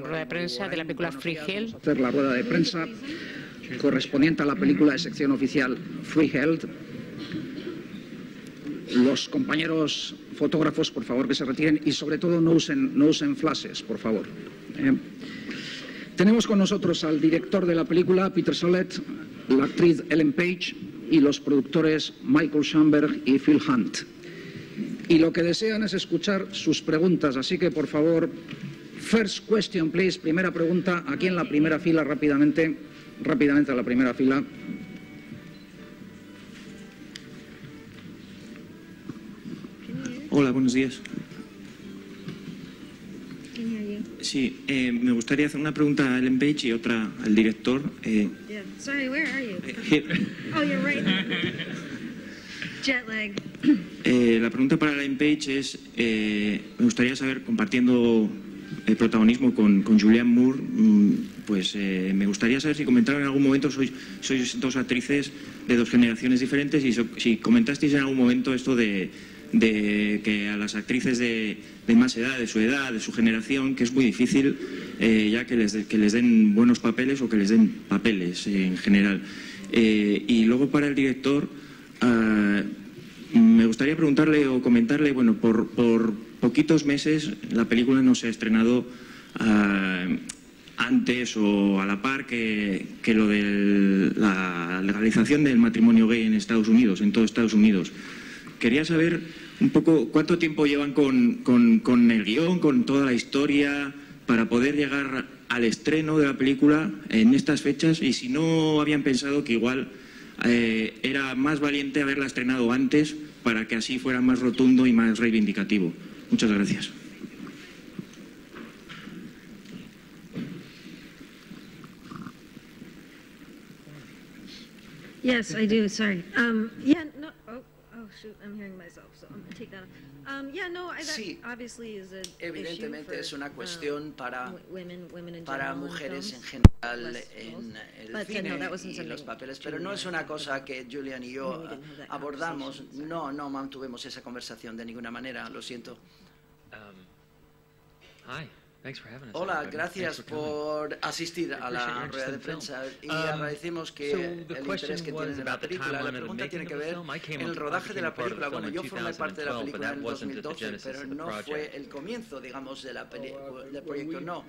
rueda de prensa de la película Freeheld. Hacer la rueda de prensa correspondiente a la película de sección oficial Freeheld. Los compañeros fotógrafos, por favor, que se retiren y sobre todo no usen flashes, por favor. Tenemos con nosotros al director de la película, Peter Sollett, la actriz Ellen Page y los productores Michael Schoenberg y Phil Hunt. Y lo que desean es escuchar sus preguntas, así que por favor, first question please, primera pregunta, aquí en la primera fila, rápidamente a la primera fila. Hola, buenos días. Sí, me gustaría hacer una pregunta a Ellen Page y otra al director. Sorry, where are you? Oh, you're right. Jet lag. La pregunta para Ellen Page es, me gustaría saber, compartiendo el protagonismo con Julianne Moore, pues me gustaría saber si comentaron en algún momento, sois dos actrices de dos generaciones diferentes, y si comentasteis en algún momento esto de que a las actrices de más edad, de su generación, que es muy difícil ya que les den buenos papeles o que les den papeles en general. Y luego para el director, me gustaría preguntarle o comentarle, bueno, por poquitos meses la película no se ha estrenado antes o a la par que lo de la legalización del matrimonio gay en Estados Unidos, en todo Estados Unidos. Quería saber un poco cuánto tiempo llevan con el guión, con toda la historia, para poder llegar al estreno de la película en estas fechas, y si no habían pensado que igual era más valiente haberla estrenado antes para que así fuera más rotundo y más reivindicativo. Muchas gracias. Yes, I do. Sorry. Yeah. No. Oh, shoot. I'm hearing myself, so I'm gonna take that off. Yeah. No. Sí, obviously is a evidentemente issue es una cuestión para mujeres en film, general en el But, cine no, that wasn't y los something papeles, pero no es una cosa que Julian y yo abordamos. No mantuvimos esa conversación de ninguna manera, lo siento. Hola, gracias por asistir a la rueda de prensa y agradecemos que el interés que tienen en la película. La pregunta tiene que ver en el rodaje de la película. Bueno, yo formé parte de la película en 2012, pero no fue el comienzo, digamos, del proyecto, no.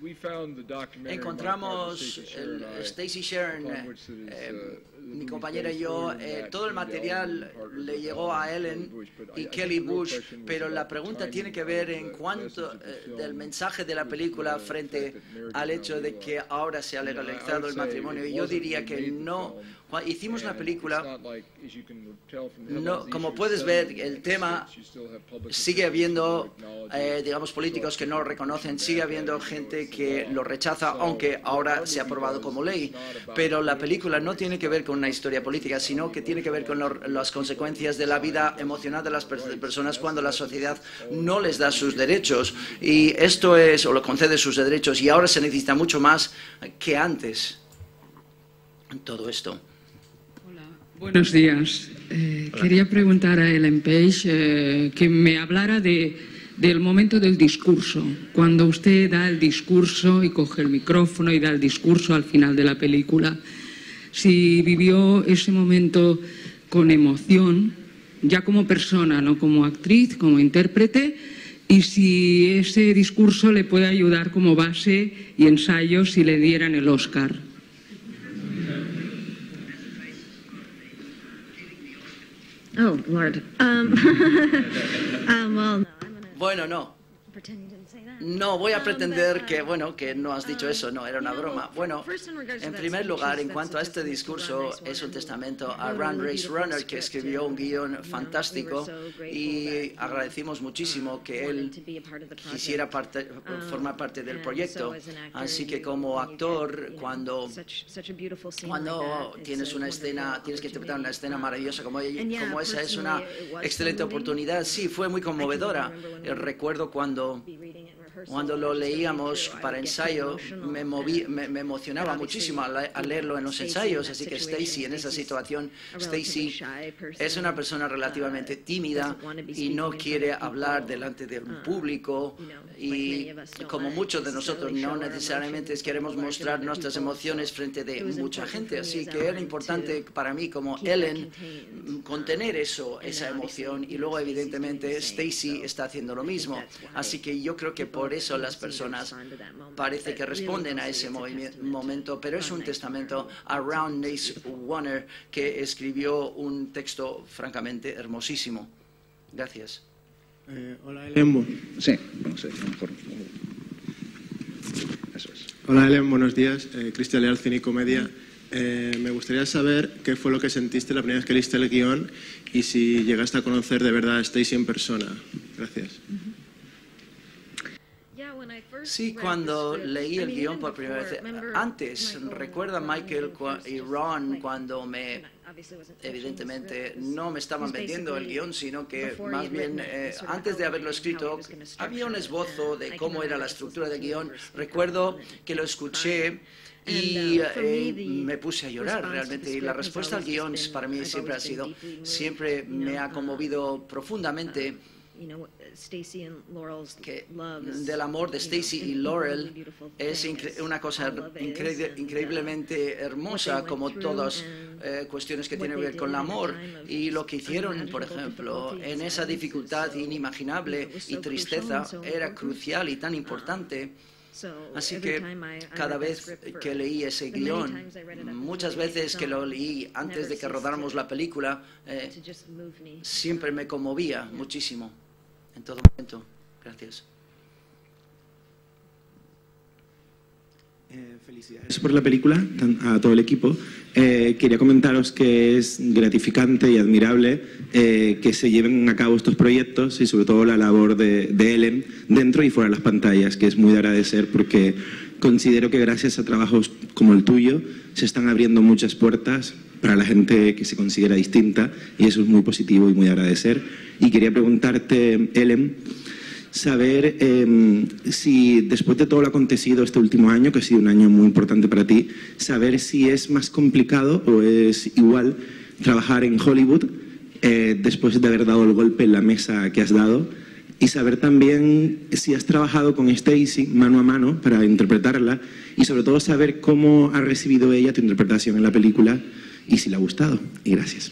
Encontramos Stacey Sharon, mi compañera y yo, todo el material le llegó a Ellen y Kelly Bush, pero la pregunta tiene que ver en cuanto del mensaje de la película frente al hecho de que ahora se ha legalizado el matrimonio. Y yo diría que no. Cuando hicimos la película, no, como puedes ver, el tema sigue habiendo, digamos, políticos que no lo reconocen, sigue habiendo gente que lo rechaza, aunque ahora se ha aprobado como ley. Pero la película no tiene que ver con una historia política, sino que tiene que ver con las consecuencias de la vida emocional de las personas cuando la sociedad no les da sus derechos. Y esto es, o lo concede sus derechos, y ahora se necesita mucho más que antes en todo esto. Buenos días. Quería preguntar a Ellen Page que me hablara del momento del discurso. Cuando usted da el discurso y coge el micrófono y da el discurso al final de la película, si vivió ese momento con emoción, ya como persona, no como actriz, como intérprete, y si ese discurso le puede ayudar como base y ensayo si le dieran el Oscar. Oh, Lord. Well, bueno, no. No voy a pretender que, bueno, que no has dicho eso, no, era una broma. Bueno, en primer lugar, en cuanto a este discurso, es un testamento a Run Race Runner, que escribió un guión fantástico, y agradecimos muchísimo que él quisiera formar parte del proyecto. Así que como actor, cuando tienes una escena, tienes que interpretar una escena maravillosa como esa, es una excelente oportunidad. Sí, fue muy conmovedora. Recuerdo cuando Cuando lo leíamos para ensayo, me emocionaba muchísimo al leerlo en los ensayos, así que Stacy, en esa situación, Stacy es una persona relativamente tímida y no quiere hablar delante de un público, y como muchos de nosotros no necesariamente queremos mostrar nuestras emociones frente de mucha gente, así que era importante para mí como Ellen contener esa emoción, y luego evidentemente Stacy está haciendo lo mismo, así que yo creo que por eso las personas parece que responden a ese momento, pero es un testamento a Ron Nace Warner, que escribió un texto francamente hermosísimo. Gracias. Hola, Ellen. Sí, no sé, mejor. Eso es. Hola, Ellen, buenos días. Cristian Leal, Cine y Comedia. Me gustaría saber qué fue lo que sentiste la primera vez que leíste el guión y si llegaste a conocer de verdad a Stacy en persona. Gracias. Sí, cuando leí el guión por primera vez, antes, recuerda Michael y Ron cuando evidentemente no me estaban vendiendo el guión, sino que más bien antes de haberlo escrito había un esbozo de cómo era la estructura del guión. Recuerdo que lo escuché y me puse a llorar realmente, y la respuesta al guión para mí siempre me ha conmovido profundamente, que del amor de Stacy y Laurel es una cosa increíblemente hermosa, como todas cuestiones que tienen que ver con el amor, y lo que hicieron, por ejemplo, en esa dificultad inimaginable y tristeza era crucial y tan importante. Así que cada vez que leí ese guión, muchas veces que lo leí antes de que rodáramos la película, siempre me conmovía muchísimo, en todo momento. Gracias. Felicidades por la película, a todo el equipo. Quería comentaros que es gratificante y admirable que se lleven a cabo estos proyectos, y sobre todo la labor de Ellen dentro y fuera de las pantallas, que es muy de agradecer, porque considero que gracias a trabajos como el tuyo se están abriendo muchas puertas para la gente que se considera distinta, y eso es muy positivo y muy de agradecer. Y quería preguntarte, Ellen, saber si después de todo lo acontecido este último año, que ha sido un año muy importante para ti, saber si es más complicado o es igual trabajar en Hollywood después de haber dado el golpe en la mesa que has dado, y saber también si has trabajado con Stacy mano a mano para interpretarla, y sobre todo saber cómo ha recibido ella tu interpretación en la película y si le ha gustado. Y gracias.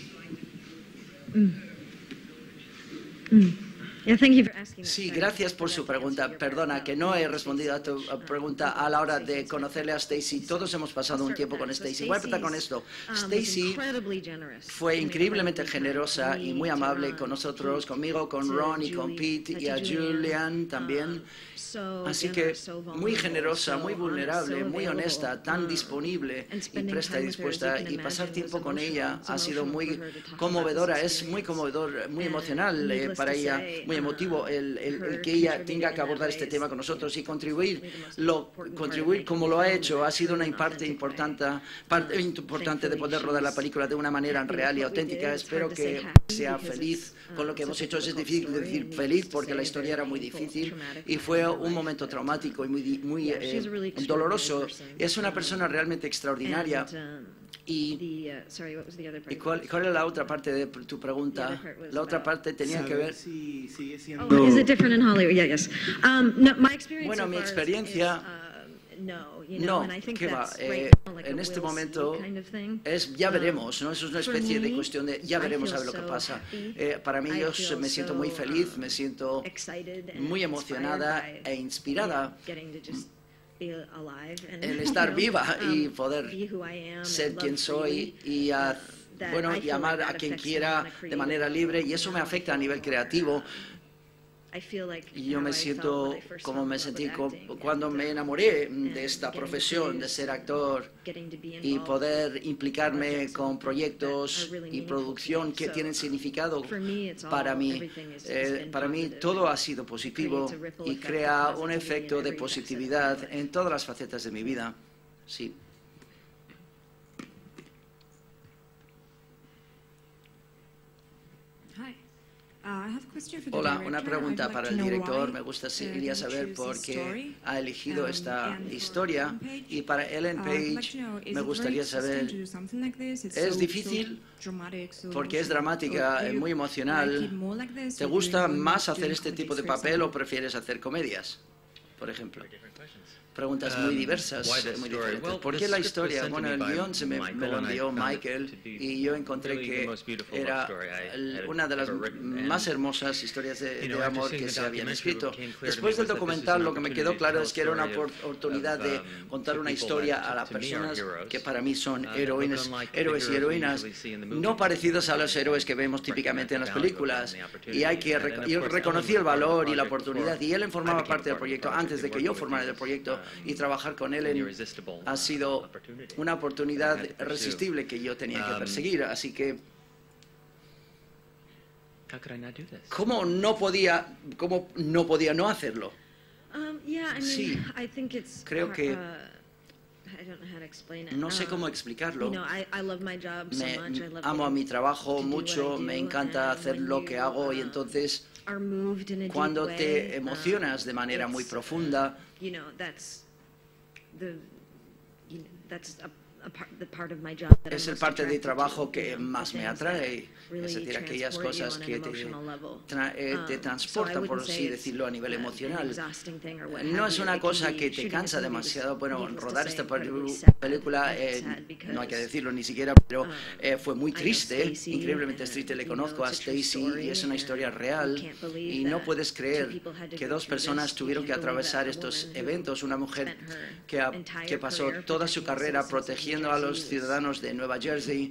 Sí, gracias por su pregunta. Perdona que no he respondido a tu pregunta a la hora de conocerle a Stacy. Todos hemos pasado un tiempo con Stacy. Voy a empezar con esto. Stacy fue increíblemente generosa y muy amable con nosotros, conmigo, con Ron y con Pete, y a Julian también. Así que muy generosa, muy vulnerable, muy honesta, tan disponible y presta y dispuesta, y pasar tiempo con ella ha sido muy conmovedora. Es muy conmovedor, muy emocional para ella, muy emotivo el que ella tenga que abordar este tema con nosotros y contribuir como lo ha hecho. Ha sido una parte importante de poder rodar la película de una manera real y auténtica. Espero que sea feliz con lo que hemos hecho. Es difícil decir feliz porque la historia era muy difícil y fue un momento traumático y muy doloroso. Es una persona realmente extraordinaria. ¿Y cuál era la otra parte de tu pregunta? La otra parte tenía que ver... Bueno, mi experiencia... No, ¿qué va? En este momento ya veremos, ¿no? Eso es una especie de cuestión de ya veremos a ver lo que pasa. Para mí yo me siento muy feliz, me siento muy emocionada e inspirada el estar viva y poder ser quien soy y amar a quien quiera de manera libre, y eso me afecta a nivel creativo. Y yo me siento como me sentí cuando me enamoré de esta profesión de ser actor y poder implicarme con proyectos y producción que tienen significado para mí. Para mí todo ha sido positivo y crea un efecto de positividad en todas las facetas de mi vida. Sí. Hola, una pregunta para el director. Me gustaría saber por qué ha elegido esta historia. Y para Ellen Page, me gustaría saber, ¿es difícil? Porque es dramática, muy emocional. ¿Te gusta más hacer este tipo de papel o prefieres hacer comedias, por ejemplo? Preguntas muy diversas, muy diferentes. ¿Por qué la historia? Bueno, el guión me lo envió Michael y yo encontré que era una de las más hermosas historias de amor que se habían escrito. Después del documental, lo que me quedó claro es que era una oportunidad de contar una historia a las personas que para mí son héroes y heroínas, no parecidos a los héroes que vemos típicamente en las películas. Y yo reconocí el valor y la oportunidad, y él formaba parte del proyecto antes de que yo formara el proyecto. Y trabajar con él ha sido una oportunidad irresistible que yo tenía que perseguir. Así que, ¿cómo no podía no hacerlo? Sí, creo que no sé cómo explicarlo. Amo a mi trabajo mucho, me encanta hacer lo que hago y entonces cuando te emocionas de manera muy profunda, es el parte de trabajo que más me atrae, es decir, aquellas cosas que te transportan, por así decirlo, a nivel emocional. No es una cosa que te cansa demasiado. Bueno, rodar esta película, no hay que decirlo ni siquiera, pero fue muy triste, increíblemente triste. Le conozco a Stacy y es una historia real y no puedes creer que dos personas tuvieron que atravesar estos eventos. Una mujer que pasó toda su carrera protegiendo a los ciudadanos de Nueva Jersey,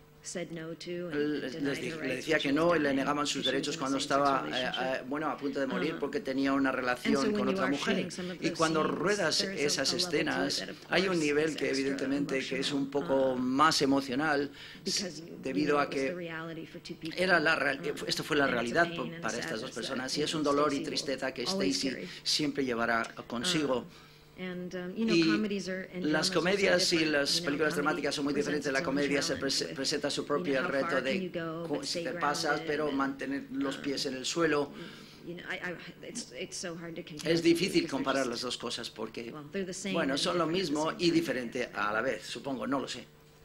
le decía que no y le negaban sus derechos cuando estaba a punto de morir porque tenía una relación con otra mujer. Y cuando ruedas esas escenas hay un nivel que evidentemente que es un poco más emocional debido a que esto fue la realidad para estas dos personas y es un dolor y tristeza que Stacy siempre llevará consigo. Y las comedias y las películas dramáticas son muy diferentes. La comedia se presenta su propio reto de si te pasas, pero mantener los pies en el suelo. Es difícil comparar las dos cosas porque, bueno, son lo mismo y diferente a la vez, supongo, no lo sé.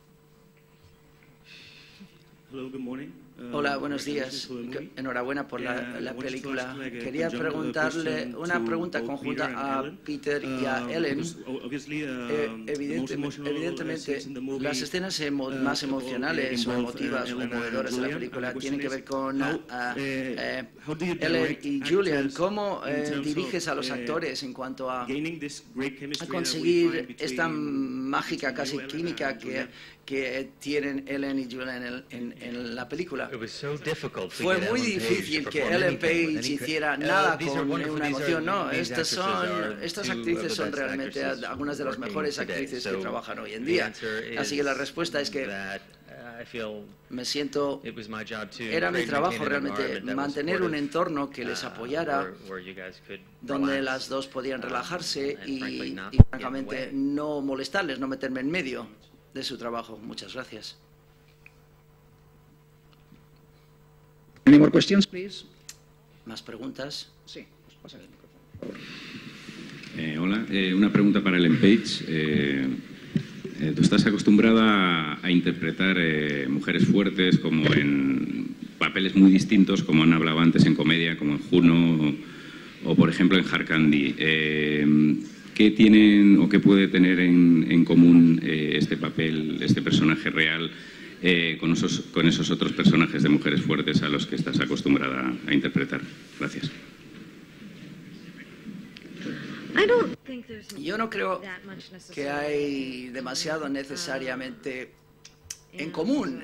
Hola, buenos días. Enhorabuena por la película. Quería preguntarle una pregunta conjunta a Peter y a Ellen. Evidentemente, las escenas más emocionales o emotivas o conmovedoras de la película tienen que ver con Ellen y Julian. ¿Cómo diriges a los actores en cuanto a conseguir esta mágica, casi química que tienen Ellen y Julian en la película? Fue muy difícil que Ellen Page hiciera nada con una emoción. No, estas actrices son realmente algunas de las mejores actrices que trabajan hoy en día. Así que la respuesta es que me siento, era mi trabajo realmente mantener un entorno que les apoyara, donde las dos podían relajarse y francamente no molestarles, no meterme en medio de su trabajo. Muchas gracias. Any more questions, please? ¿Más preguntas? Sí, pues pasa el micrófono. Hola, una pregunta para Ellen Page. Tú estás acostumbrada a interpretar mujeres fuertes como en papeles muy distintos, como han hablado antes en comedia, como en Juno o por ejemplo en Hard Candy. ¿Qué tienen o qué puede tener en común este papel, este personaje real, con esos otros personajes de mujeres fuertes a los que estás acostumbrada a interpretar? Gracias. Yo no creo que hay demasiado necesariamente en común.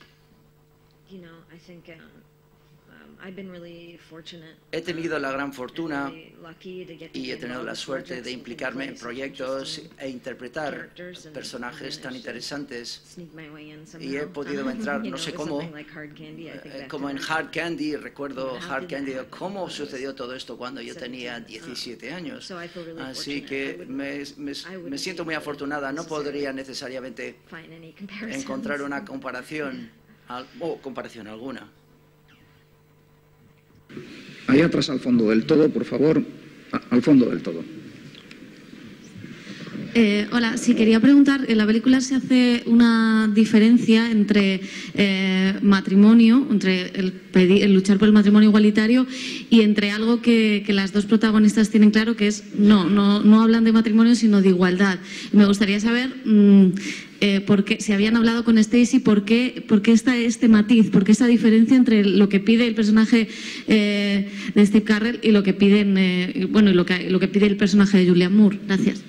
He tenido la gran fortuna y he tenido la suerte de implicarme en proyectos e interpretar personajes tan interesantes y he podido entrar, no sé cómo, como en Hard Candy. Recuerdo Hard Candy, cómo sucedió todo esto cuando yo tenía 17 años. Así que me siento muy afortunada. No podría necesariamente encontrar una comparación o comparación alguna. Ahí atrás al fondo del todo, por favor, al fondo del todo. Hola, sí, quería preguntar, en la película se hace una diferencia entre matrimonio, entre el luchar por el matrimonio igualitario y entre algo que las dos protagonistas tienen claro, que es no hablan de matrimonio sino de igualdad. Me gustaría saber si habían hablado con Stacey, ¿por qué está este matiz, por qué esta diferencia entre lo que pide el personaje de Steve Carell y lo que piden, lo que pide el personaje de Julianne Moore? Gracias.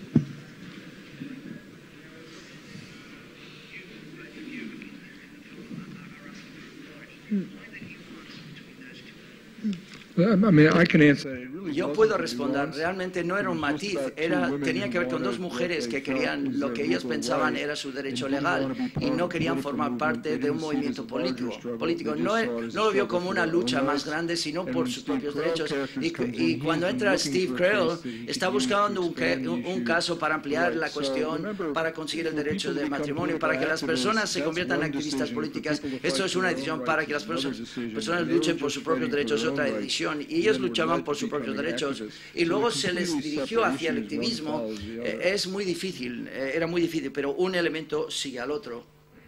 Yo puedo responder, realmente no era un matiz, tenía que ver con dos mujeres que querían, lo que ellos pensaban era su derecho legal y no querían formar parte de un movimiento político. No lo vio como una lucha más grande, sino por sus propios derechos. Y cuando entra Steve Carell, está buscando un caso para ampliar la cuestión, para conseguir el derecho de matrimonio, para que las personas se conviertan en activistas políticas. Esto es una decisión para que las personas luchen por sus propios derechos, es otra decisión. Y ellos luchaban por sus propios derechos y luego se les dirigió hacia el activismo. Es muy difícil, era muy difícil, pero un elemento sigue al otro.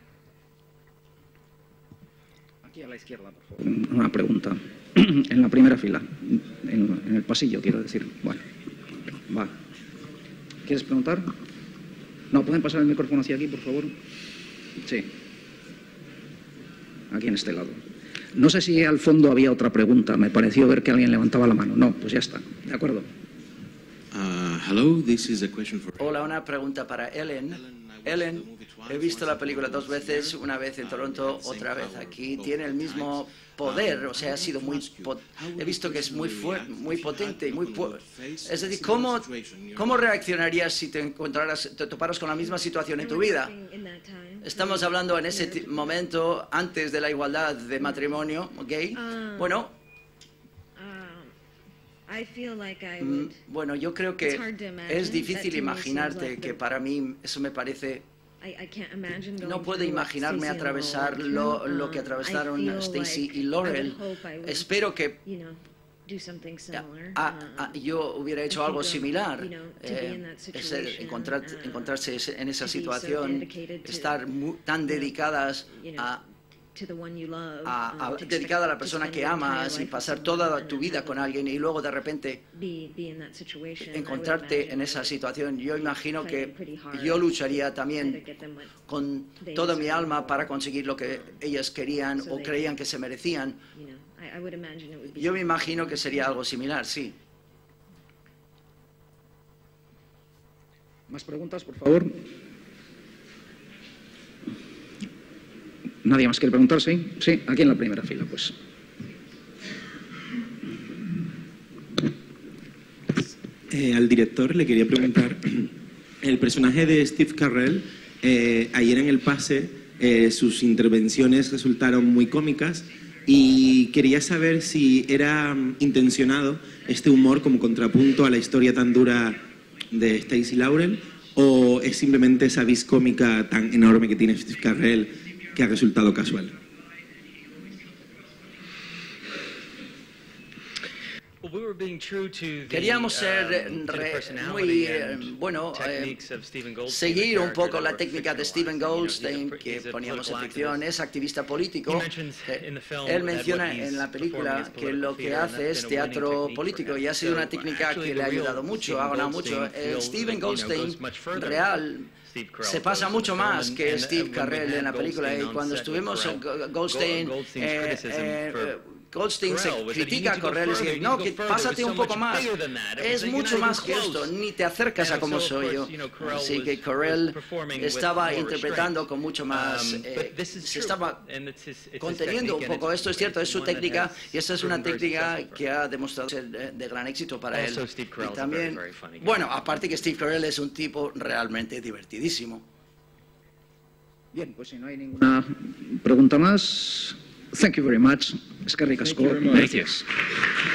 Aquí a la izquierda, por favor. Una pregunta. En la primera fila, en el pasillo, quiero decir. Bueno, va. ¿Quieres preguntar? No, ¿pueden pasar el micrófono hacia aquí, por favor? Sí. Aquí en este lado. No sé si al fondo había otra pregunta. Me pareció ver que alguien levantaba la mano. No, pues ya está. De acuerdo. Hola, una pregunta para Ellen. Ellen, he visto la película 2 veces, una vez en Toronto, otra vez aquí. Tiene el mismo poder, o sea, ha sido he visto que es muy fuerte, muy potente y es decir, ¿cómo reaccionarías si te toparas con la misma situación en tu vida? Estamos hablando en ese momento antes de la igualdad de matrimonio gay. Bueno, yo creo que es difícil imaginarte, que para mí eso me parece... No puedo imaginarme atravesar lo que atravesaron Stacey y Laurel. Espero que yo hubiera hecho algo similar, encontrarse en esa situación, estar tan dedicadas dedicada a la persona que amas y pasar toda tu vida con alguien y luego de repente encontrarte en esa situación. Yo imagino que yo lucharía también con toda mi alma para conseguir lo que ellas querían o creían que se merecían. Yo me imagino que sería algo similar, sí. ¿Más preguntas, por favor? ¿Nadie más quiere preguntar? Sí, sí, aquí en la primera fila, pues. Al director le quería preguntar, el personaje de Steve Carell, ayer en el pase, sus intervenciones resultaron muy cómicas y quería saber si era intencionado este humor como contrapunto a la historia tan dura de Stacey Laurel o es simplemente esa vis cómica tan enorme que tiene Steve Carell que ha resultado casual. Queríamos ser seguir un poco la técnica de Stephen Goldstein que poníamos en ficción. Es activista político. Él menciona en la película que lo que hace es teatro político y ha sido una técnica que le ha ayudado mucho, ha ganado mucho. Stephen Goldstein real se pasa mucho más que Steve Carell en la película y cuando estuvimos en Goldstein se critica a Carell y dice, no, que pásate un poco más, es mucho más que esto, ni te acercas a como soy yo. Así que Carell estaba interpretando con mucho más, se estaba conteniendo un poco. Esto es cierto, es su técnica y esa es una técnica que ha demostrado ser de gran éxito para él. Y también, bueno, aparte que Steve Carell es un tipo realmente divertidísimo. Bien, pues si no hay ninguna pregunta más, thank you very much. Eskerrik asko. Gracias.